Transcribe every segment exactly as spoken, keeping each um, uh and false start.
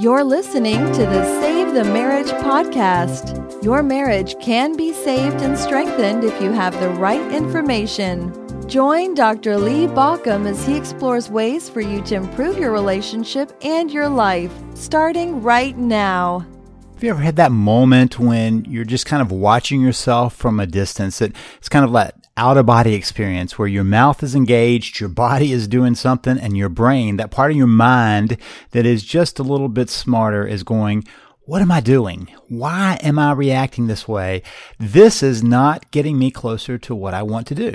You're listening to the Save the Marriage podcast. Your marriage can be saved and strengthened if you have the right information. Join Doctor Lee Baucom as he explores ways for you to improve your relationship and your life, starting right now. Have you ever had that moment when you're just kind of watching yourself from a distance? It, it's kind of that out-of-body experience where your mouth is engaged, your body is doing something, and your brain, that part of your mind that is just a little bit smarter, is going, what am I doing? Why am I reacting this way? This is not getting me closer to what I want to do.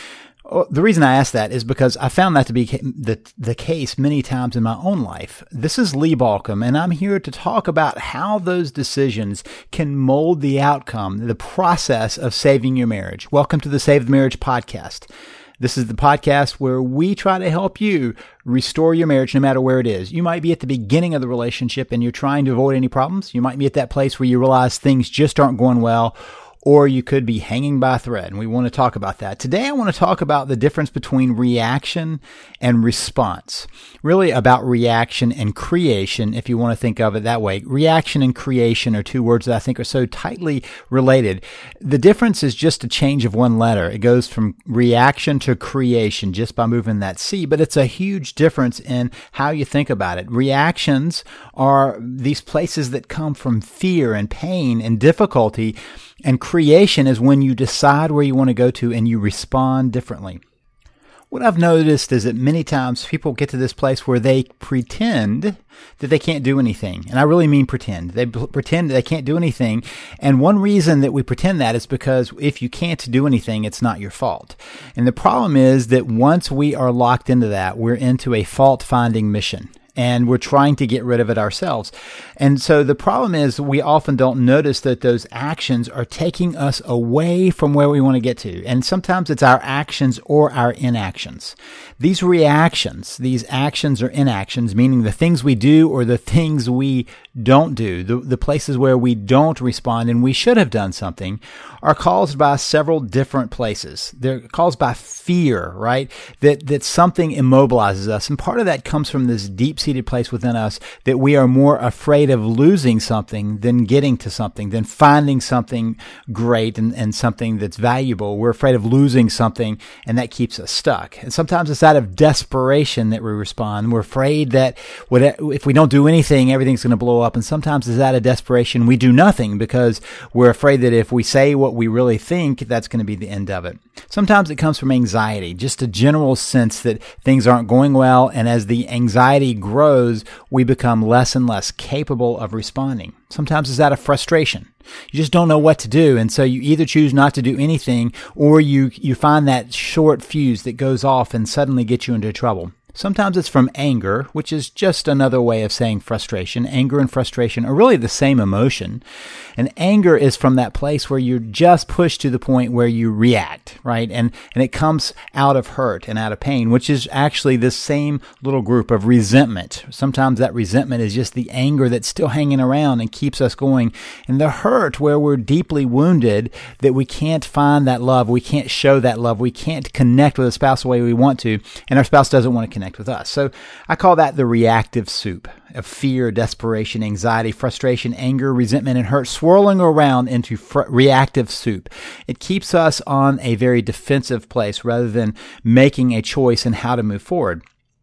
The reason I ask that is because I found that to be the, the case many times in my own life. This is Lee Baucom, and I'm here to talk about how those decisions can mold the outcome, the process of saving your marriage. Welcome to the Save the Marriage podcast. This is the podcast where we try to help you restore your marriage no matter where it is. You might be at the beginning of the relationship and you're trying to avoid any problems. You might be at that place where you realize things just aren't going well, or you could be hanging by a thread, and we want to talk about that. Today, I want to talk about the difference between reaction and response. Really about reaction and creation, if you want to think of it that way. Reaction and creation are two words that I think are so tightly related. The difference is just a change of one letter. It goes from reaction to creation just by moving that C, but it's a huge difference in how you think about it. Reactions are these places that come from fear and pain and difficulty, and creation is when you decide where you want to go to and you respond differently. What I've noticed is that many times people get to this place where they pretend that they can't do anything. And I really mean pretend. They b- pretend that they can't do anything. And one reason that we pretend that is because if you can't do anything, it's not your fault. And the problem is that once we are locked into that, we're into a fault-finding mission. And we're trying to get rid of it ourselves. And so the problem is we often don't notice that those actions are taking us away from where we want to get to. And sometimes it's our actions or our inactions. These reactions, these actions or inactions, meaning the things we do or the things we don't do, the, the places where we don't respond and we should have done something, are caused by several different places. They're caused by fear, right? That, that something immobilizes us. And part of that comes from this deep-seated place within us that we are more afraid of losing something than getting to something, than finding something great and, and something that's valuable. We're afraid of losing something, and that keeps us stuck. And sometimes it's out of desperation that we respond. We're afraid that if we don't do anything, everything's going to blow up. And sometimes it's out of desperation. We do nothing because we're afraid that if we say what we really think, that's going to be the end of it. Sometimes it comes from anxiety, just a general sense that things aren't going well. And as the anxiety grows, we become less and less capable of responding. Sometimes it's out of frustration. You just don't know what to do. And so you either choose not to do anything, or you, you find that short fuse that goes off and suddenly gets you into trouble. Sometimes it's from anger, which is just another way of saying frustration. Anger and frustration are really the same emotion. And anger is from that place where you're just pushed to the point where you react, right? And and it comes out of hurt and out of pain, which is actually the same little group of resentment. Sometimes that resentment is just the anger that's still hanging around and keeps us going. And the hurt where we're deeply wounded that we can't find that love, we can't show that love, we can't connect with a spouse the way we want to, and our spouse doesn't want to connect with us. So I call that the reactive soup of fear, desperation, anxiety, frustration, anger, resentment, and hurt swirling around into fr- reactive soup. It keeps us on a very defensive place rather than making a choice in how to move forward.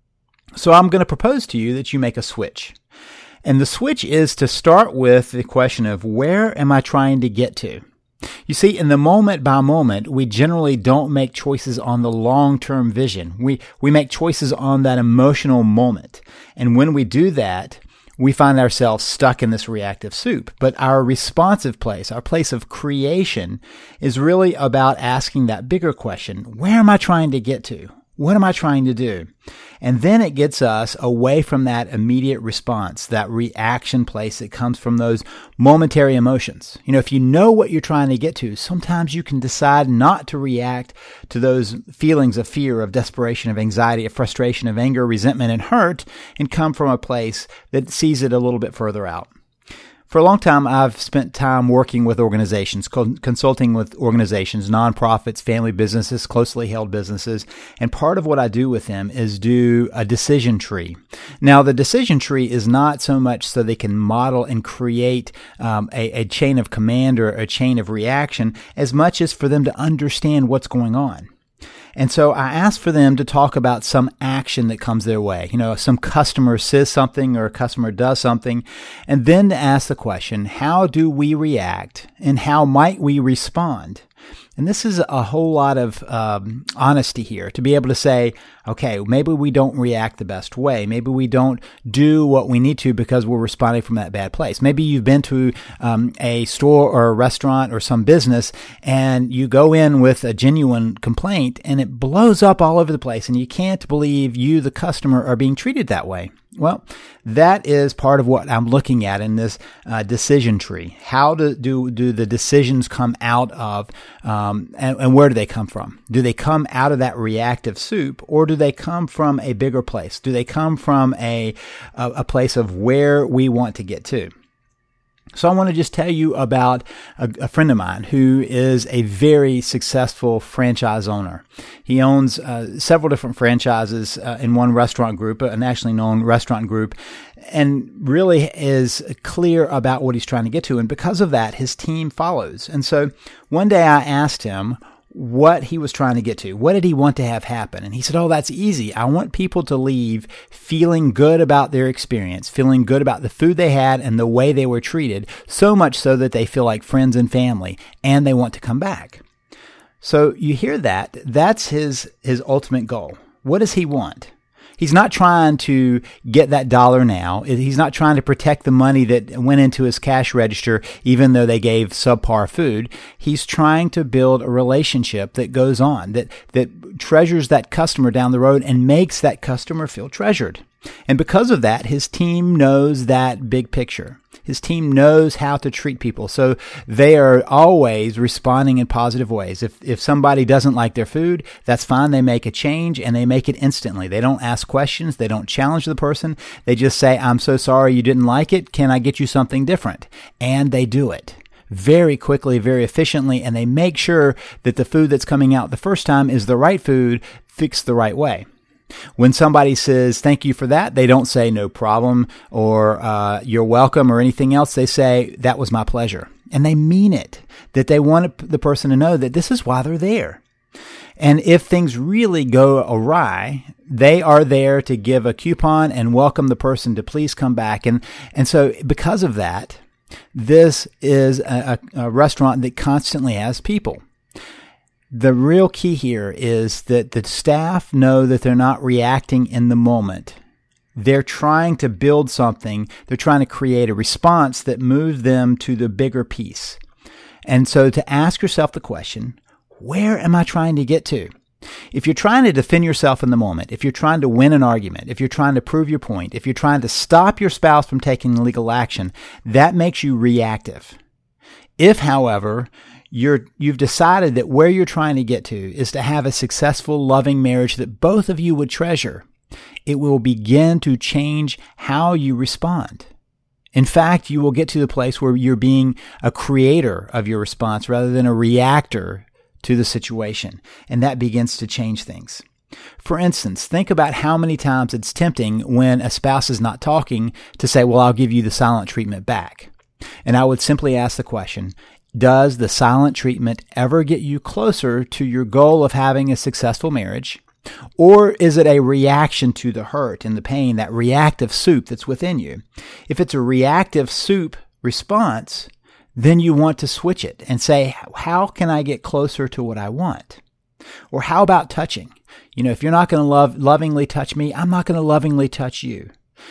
So I'm going to propose to you that you make a switch. And the switch is to start with the question of, where am I trying to get to? You see, in the moment by moment, we generally don't make choices on the long-term vision. We we make choices on that emotional moment. And when we do that, we find ourselves stuck in this reactive soup. But our responsive place, our place of creation, is really about asking that bigger question. Where am I trying to get to? What am I trying to do? And then it gets us away from that immediate response, that reaction place that comes from those momentary emotions. You know, if you know what you're trying to get to, sometimes you can decide not to react to those feelings of fear, of desperation, of anxiety, of frustration, of anger, resentment, and hurt, and come from a place that sees it a little bit further out. For a long time, I've spent time working with organizations, consulting with organizations, nonprofits, family businesses, closely held businesses. And part of what I do with them is do a decision tree. Now, the decision tree is not so much so they can model and create um, a, a chain of command or a chain of reaction, as much as for them to understand what's going on. And so I asked for them to talk about some action that comes their way. You know, some customer says something or a customer does something, and then to ask the question, how do we react and how might we respond? And this is a whole lot of um, honesty here, to be able to say, okay, maybe we don't react the best way. Maybe we don't do what we need to because we're responding from that bad place. Maybe you've been to um, a store or a restaurant or some business and you go in with a genuine complaint and it blows up all over the place and you can't believe you, the customer, are being treated that way. Well, that is part of what I'm looking at in this uh, decision tree. How do, do do the decisions come out of, um, and, and where do they come from? Do they come out of that reactive soup, or do they come from a bigger place? Do they come from a a, a place of where we want to get to? So I want to just tell you about a, a friend of mine who is a very successful franchise owner. He owns uh, several different franchises uh, in one restaurant group, a nationally known restaurant group, and really is clear about what he's trying to get to. And because of that, his team follows. And so one day I asked him what he was trying to get to. What did he want to have happen? And he said, oh, that's easy. I want people to leave feeling good about their experience, feeling good about the food they had and the way they were treated, so much so that they feel like friends and family and they want to come back. So you hear that. That's his, his ultimate goal. What does he want? He's not trying to get that dollar now. He's not trying to protect the money that went into his cash register, even though they gave subpar food. He's trying to build a relationship that goes on, that, that treasures that customer down the road and makes that customer feel treasured. And because of that, his team knows that big picture. His team knows how to treat people. So they are always responding in positive ways. If if somebody doesn't like their food, that's fine. They make a change and they make it instantly. They don't ask questions. They don't challenge the person. They just say, I'm so sorry you didn't like it. Can I get you something different? And they do it very quickly, very efficiently, and they make sure that the food that's coming out the first time is the right food, fixed the right way. When somebody says, thank you for that, they don't say no problem or uh, you're welcome or anything else. They say, that was my pleasure. And they mean it, that they want the person to know that this is why they're there. And if things really go awry, they are there to give a coupon and welcome the person to please come back. And, and so because of that, this is a, a restaurant that constantly has people. The real key here is that the staff know that they're not reacting in the moment. They're trying to build something. They're trying to create a response that moves them to the bigger piece. And so to ask yourself the question, where am I trying to get to? If you're trying to defend yourself in the moment, if you're trying to win an argument, if you're trying to prove your point, if you're trying to stop your spouse from taking legal action, that makes you reactive. If, however, You're, you've decided that where you're trying to get to is to have a successful, loving marriage that both of you would treasure, it will begin to change how you respond. In fact, you will get to the place where you're being a creator of your response rather than a reactor to the situation, and that begins to change things. For instance, think about how many times it's tempting when a spouse is not talking to say, well, I'll give you the silent treatment back. And I would simply ask the question, does the silent treatment ever get you closer to your goal of having a successful marriage? Or is it a reaction to the hurt and the pain, that reactive soup that's within you? If it's a reactive soup response, then you want to switch it and say, how can I get closer to what I want? Or how about touching? You know, if you're not going to love lovingly touch me, I'm not going to lovingly touch you.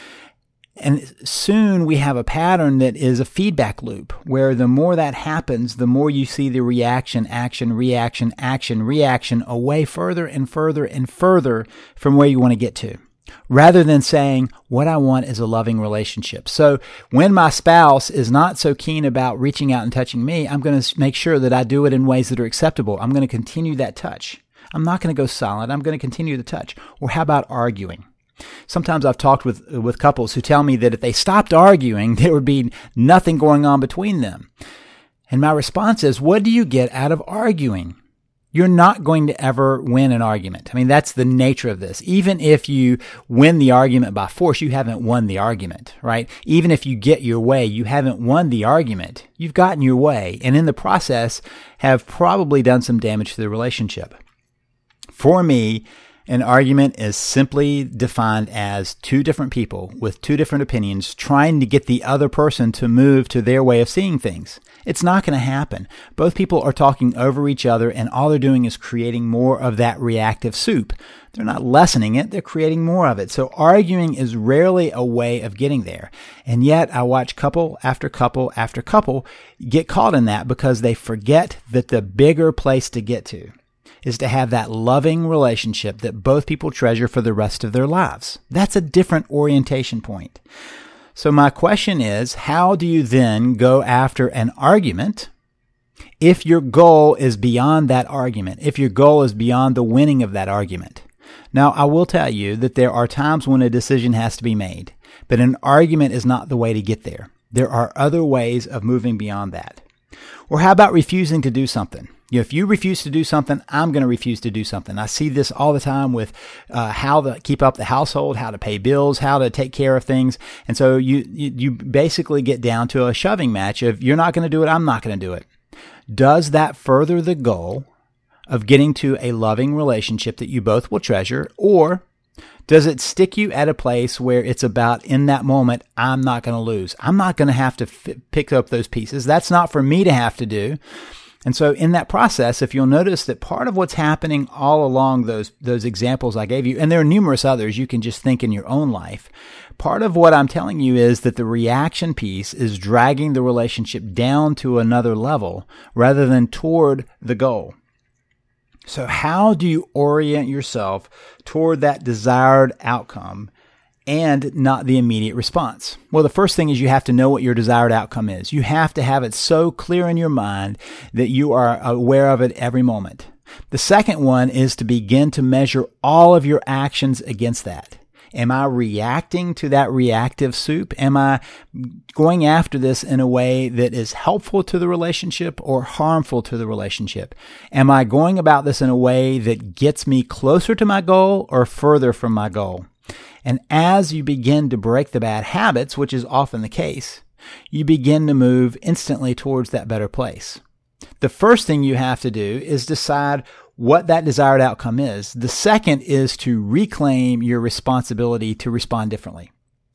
And soon we have a pattern that is a feedback loop where the more that happens, the more you see the reaction, action, reaction, action, reaction away further and further and further from where you want to get to, rather than saying, what I want is a loving relationship. So when my spouse is not so keen about reaching out and touching me, I'm going to make sure that I do it in ways that are acceptable. I'm going to continue that touch. I'm not going to go silent. I'm going to continue the touch. Or how about arguing? Sometimes I've talked with, with couples who tell me that if they stopped arguing, there would be nothing going on between them. And my response is, what do you get out of arguing? You're not going to ever win an argument. I mean, that's the nature of this. Even if you win the argument by force, you haven't won the argument, right? Even if you get your way, you haven't won the argument. You've gotten your way, and in the process have probably done some damage to the relationship. For me, an argument is simply defined as two different people with two different opinions trying to get the other person to move to their way of seeing things. It's not going to happen. Both people are talking over each other, and all they're doing is creating more of that reactive soup. They're not lessening it, they're creating more of it. So arguing is rarely a way of getting there. And yet I watch couple after couple after couple get caught in that because they forget that the bigger place to get to is to have that loving relationship that both people treasure for the rest of their lives. That's a different orientation point. So my question is, how do you then go after an argument if your goal is beyond that argument, if your goal is beyond the winning of that argument? Now, I will tell you that there are times when a decision has to be made, but an argument is not the way to get there. There are other ways of moving beyond that. Or how about refusing to do something? You know, if you refuse to do something, I'm going to refuse to do something. I see this all the time with uh, how to keep up the household, how to pay bills, how to take care of things. And so you, you, you basically get down to a shoving match of you're not going to do it, I'm not going to do it. Does that further the goal of getting to a loving relationship that you both will treasure, or does it stick you at a place where it's about, in that moment, I'm not going to lose. I'm not going to have to f- pick up those pieces. That's not for me to have to do. And so in that process, if you'll notice that part of what's happening all along those those examples I gave you, and there are numerous others you can just think in your own life, part of what I'm telling you is that the reaction piece is dragging the relationship down to another level rather than toward the goal. So how do you orient yourself toward that desired outcome and not the immediate response? Well, the first thing is you have to know what your desired outcome is. You have to have it so clear in your mind that you are aware of it every moment. The second one is to begin to measure all of your actions against that. Am I reacting to that reactive soup? Am I going after this in a way that is helpful to the relationship or harmful to the relationship? Am I going about this in a way that gets me closer to my goal or further from my goal? And as you begin to break the bad habits, which is often the case, you begin to move instantly towards that better place. The first thing you have to do is decide what that desired outcome is. The second is to reclaim your responsibility to respond differently.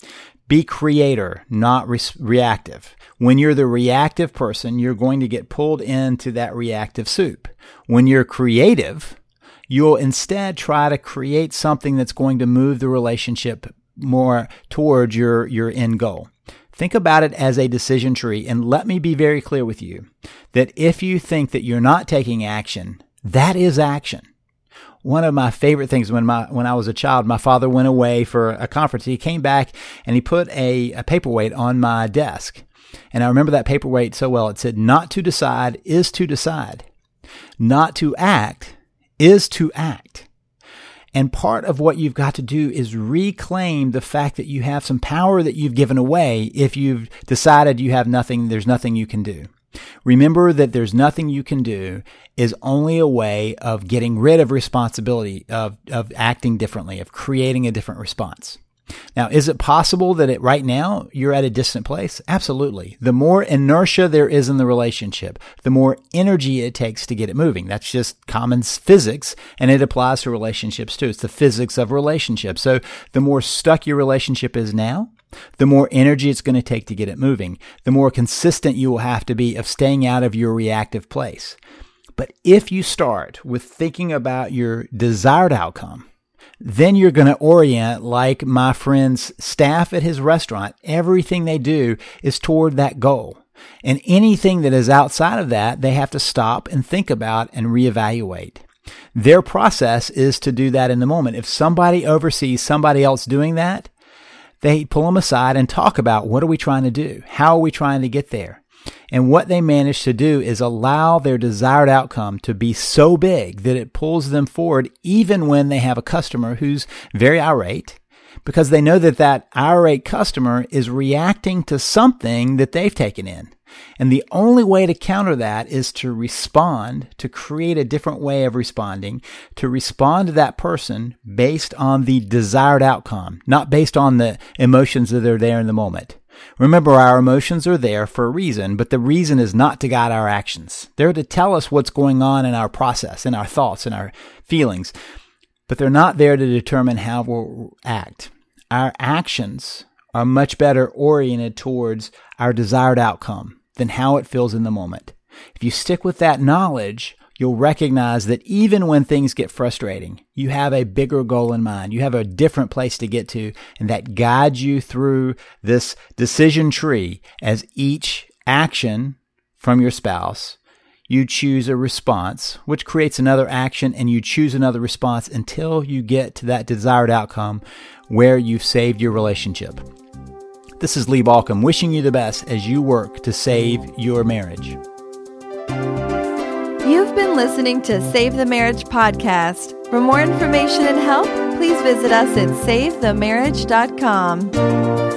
Be creator, not re- reactive. When you're the reactive person, you're going to get pulled into that reactive soup. When you're creative, you'll instead try to create something that's going to move the relationship more towards your, your end goal. Think about it as a decision tree, and let me be very clear with you that if you think that you're not taking action, that is action. One of my favorite things when my when I was a child, my father went away for a conference. He came back and he put a, a paperweight on my desk. And I remember that paperweight so well. It said, not to decide is to decide. Not to act is to act. And part of what you've got to do is reclaim the fact that you have some power that you've given away if you've decided you have nothing, there's nothing you can do. Remember that there's nothing you can do is only a way of getting rid of responsibility, of, of acting differently, of creating a different response. Now, is it possible that it, right now you're at a distant place? Absolutely. The more inertia there is in the relationship, the more energy it takes to get it moving. That's just common physics, and it applies to relationships too. It's the physics of relationships. So the more stuck your relationship is now, the more energy it's going to take to get it moving, the more consistent you will have to be of staying out of your reactive place. But if you start with thinking about your desired outcome, then you're going to orient like my friend's staff at his restaurant. Everything they do is toward that goal. And anything that is outside of that, they have to stop and think about and reevaluate. Their process is to do that in the moment. If somebody oversees somebody else doing that, they pull them aside and talk about, what are we trying to do? How are we trying to get there? And what they manage to do is allow their desired outcome to be so big that it pulls them forward even when they have a customer who's very irate, because they know that that irate customer is reacting to something that they've taken in. And the only way to counter that is to respond, to create a different way of responding, to respond to that person based on the desired outcome, not based on the emotions that are there in the moment. Remember, our emotions are there for a reason, but the reason is not to guide our actions. They're to tell us what's going on in our process, in our thoughts, in our feelings, but they're not there to determine how we'll act. Our actions are much better oriented towards our desired outcome than how it feels in the moment. If you stick with that knowledge, you'll recognize that even when things get frustrating, you have a bigger goal in mind. You have a different place to get to, and that guides you through this decision tree. As each action from your spouse, you choose a response, which creates another action, and you choose another response until you get to that desired outcome where you've saved your relationship. This is Lee Baucom wishing you the best as you work to save your marriage. You've been listening to Save the Marriage podcast. For more information and help, please visit us at save the marriage dot com.